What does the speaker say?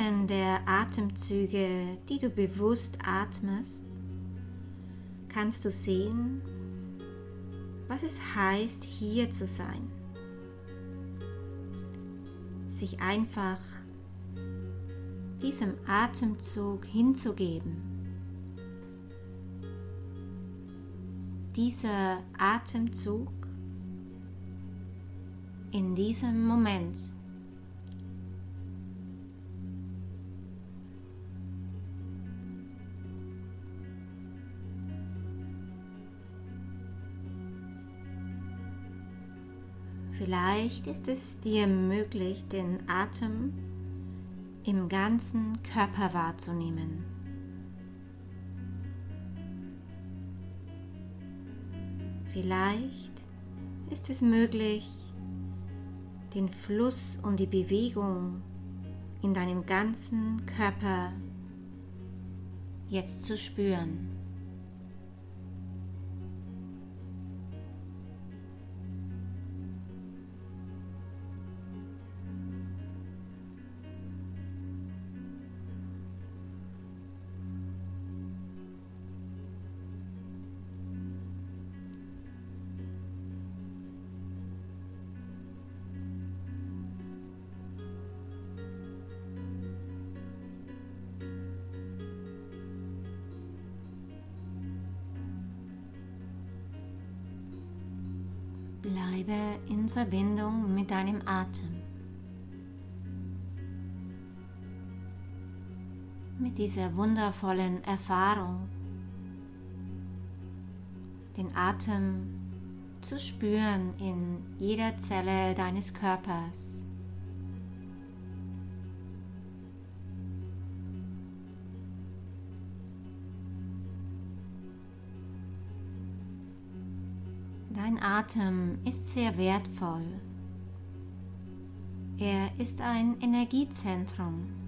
Rahmen der Atemzüge, die du bewusst atmest, kannst du sehen, was es heißt, hier zu sein. Sich einfach diesem Atemzug hinzugeben. Dieser Atemzug in diesem Moment. Vielleicht ist es dir möglich, den Atem im ganzen Körper wahrzunehmen. Vielleicht ist es möglich, den Fluss und die Bewegung in deinem ganzen Körper jetzt zu spüren. Bleibe in Verbindung mit deinem Atem. Mit dieser wundervollen Erfahrung, den Atem zu spüren in jeder Zelle deines Körpers. Dein Atem ist sehr wertvoll. Er ist ein Energiezentrum.